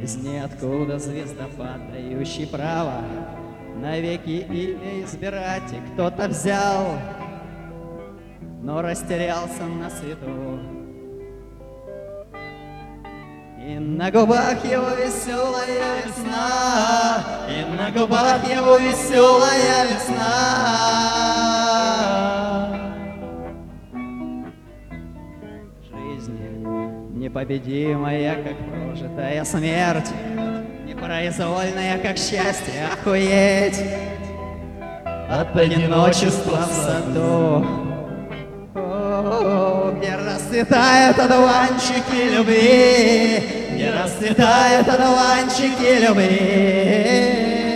Из ниоткуда звездопад, дающий право навеки имя избирать, и кто-то взял, но растерялся на свету. И на губах его веселая весна, и на губах его веселая весна. Жизнь непобедимая, как прожитая смерть, непроизвольная, как счастье, охуеть от одиночества в саду. Где расцветают одуванчики любви, где расцветают одуванчики любви.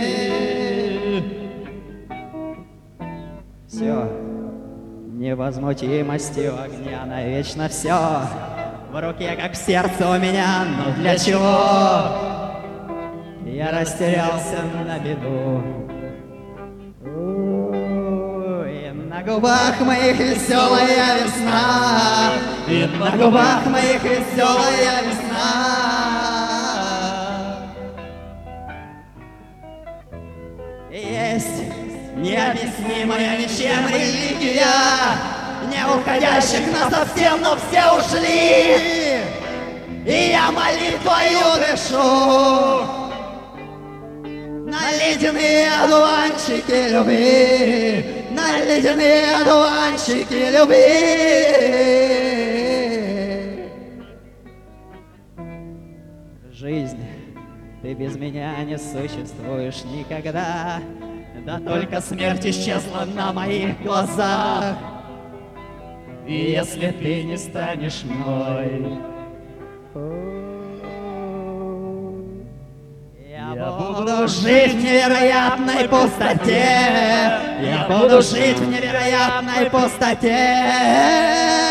Все невозмутимостью огня навечно все в руке, как в сердце у меня, но для чего я растерялся на беду? На губах моих веселая весна, и на губах моих веселая весна. Есть необъяснимая ничем религия не уходящих насовсем, но все ушли, и я молитвою дышу на ледяные одуванчики любви, на ледяные одуванчики любви. Жизнь, ты без меня не существуешь никогда, да только смерть исчезла на моих глазах. И если ты не станешь мной, я буду жить в невероятной пустоте, я буду жить в невероятной пустоте.